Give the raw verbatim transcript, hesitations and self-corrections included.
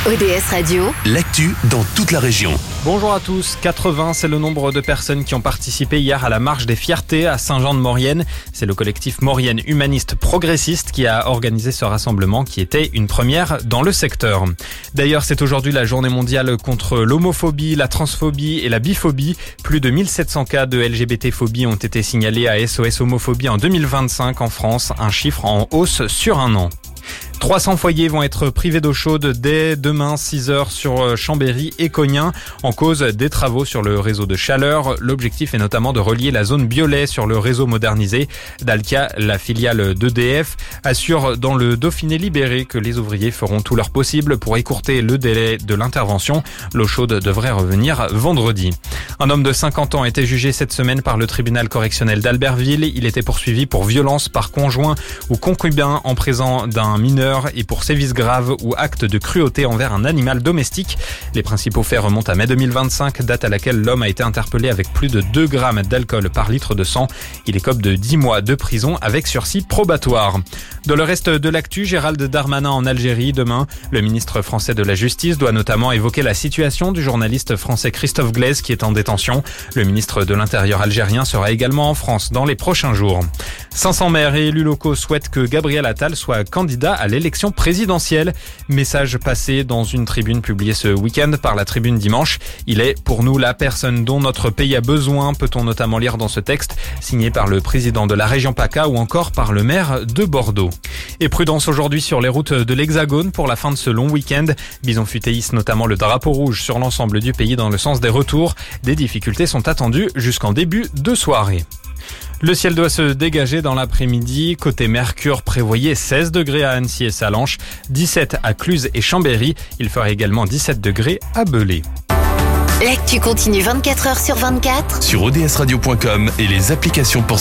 O D S Radio, l'actu dans toute la région. Bonjour à tous, quatre-vingts, c'est le nombre de personnes qui ont participé hier à la marche des fiertés à Saint-Jean-de-Maurienne. C'est le collectif Maurienne Humaniste Progressiste qui a organisé ce rassemblement qui était une première dans le secteur. D'ailleurs, c'est aujourd'hui la journée mondiale contre l'homophobie, la transphobie et la biphobie. Plus de mille sept cents cas de L G B T-phobie ont été signalés à S O S Homophobie en deux mille vingt-cinq en France, un chiffre en hausse sur un an. trois cents foyers vont être privés d'eau chaude dès demain six heures sur Chambéry et Cognin en cause des travaux sur le réseau de chaleur. L'objectif est notamment de relier la zone Biolay sur le réseau modernisé. Dalkia, la filiale d'E D F, assure dans le Dauphiné libéré que les ouvriers feront tout leur possible pour écourter le délai de l'intervention. L'eau chaude devrait revenir vendredi. Un homme de cinquante ans a été jugé cette semaine par le tribunal correctionnel d'Albertville. Il était poursuivi pour violence par conjoint ou concubin en présence d'un mineur et pour sévices graves ou actes de cruauté envers un animal domestique. Les principaux faits remontent à mai deux mille vingt-cinq, date à laquelle l'homme a été interpellé avec plus de deux grammes d'alcool par litre de sang. Il écope de dix mois de prison avec sursis probatoire. Dans le reste de l'actu, Gérald Darmanin en Algérie demain. Le ministre français de la Justice doit notamment évoquer la situation du journaliste français Christophe Glaise qui est en détention. Le ministre de l'Intérieur algérien sera également en France dans les prochains jours. cinq cents maires et élus locaux souhaitent que Gabriel Attal soit candidat à l'élection présidentielle. Message passé dans une tribune publiée ce week-end par la Tribune Dimanche. Il est pour nous la personne dont notre pays a besoin, peut-on notamment lire dans ce texte, signé par le président de la région PACA ou encore par le maire de Bordeaux. Et prudence aujourd'hui sur les routes de l'Hexagone pour la fin de ce long week-end. Bison Futé hisse notamment le drapeau rouge sur l'ensemble du pays dans le sens des retours. Des difficultés sont attendues jusqu'en début de soirée. Le ciel doit se dégager dans l'après-midi. Côté Mercure, prévoyez seize degrés à Annecy et Sallanches, dix-sept à Cluse et Chambéry. Il fera également dix-sept degrés à Belay. l'actu continue vingt-quatre heures sur vingt-quatre Sur O D S radio point com et les applications pour